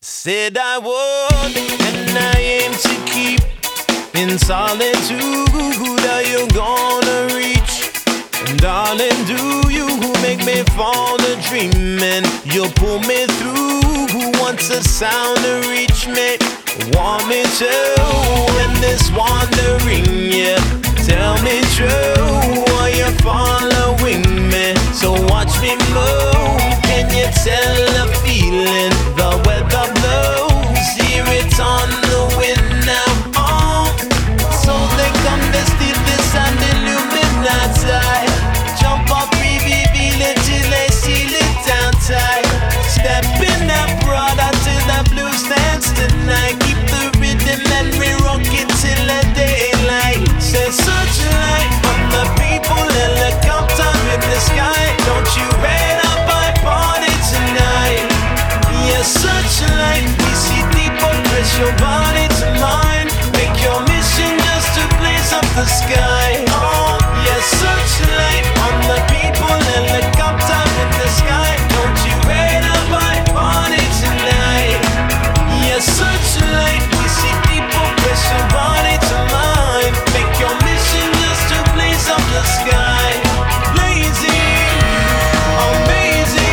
Said I would, and I aim to keep in solitude. Are you gonna reach? And darling, do you make me fall a dreaming? You pull me through once the sound to reach me. Want me to in this wandering, yeah. Tell me true, are you following me? So watch me move. Can you tell the feeling? The weather blows, hear it on the wind now. Oh, so they come to steal this and illuminate. Jump up, reveal it till they seal it down tight. Step in that brother till the blues dance tonight. Keep the rhythm and we rock it till the daylight. Say such light from the people, helicopter in the sky. Don't you rain up my party tonight? Yes, such light. We see deeper, press your body to mine. Make your mission just to blaze up the sky. Oh, yes, such light from the people, helicopter in the sky. Don't you rain up my party tonight? Yes, such light. We see deeper, press your body to mine. Make your mission just to blaze up the sky. Blazing, amazing.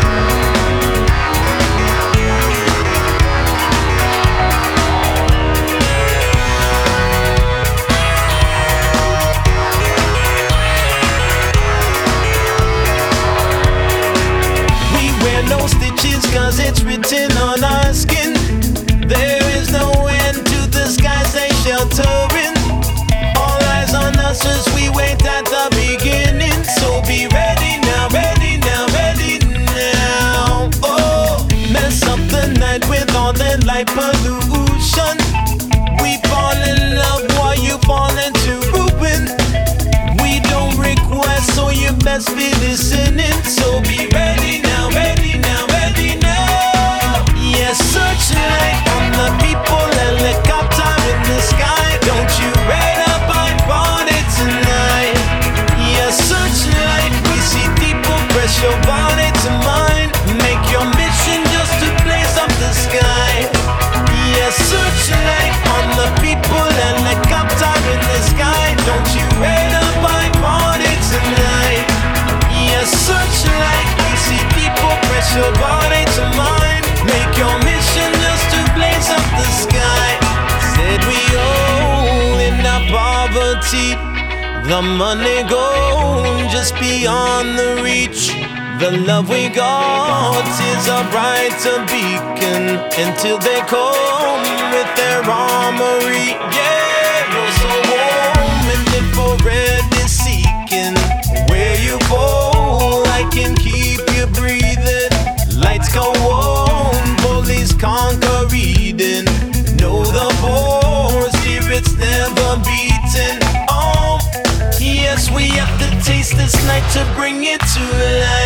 No stitches, cause it's written on our skin. There is no end to the skies they sheltering. All eyes on us as we wait at the beginning. So be ready now, ready now, ready now. Oh, mess up the night with all that light pollution. We fall in love while you fall into ruin. We don't request, so you best be listening. So be ready now, ready now, ready now. Yes, such light on the people, helicopter in the sky. Don't you rain up my body tonight? Yes, such light. We see people, press your body to mine. Make your mission just to blaze up the sky. Yes, such light on the people, helicopter in the sky. Don't you rain up my body tonight? Yes, such light. We see people, press your body to mine. Make your mission just to blaze up the sky. Said we all in our poverty. The money gone just beyond the reach. The love we got is a brighter beacon until they come with their armory. Yeah, you're so warm and infrared is seeking. Where you fall, I can keep you breathing. Lights go on, police conquer reading. Know the force, spirits never beaten. Oh, yes, we have to taste this night to bring it to life.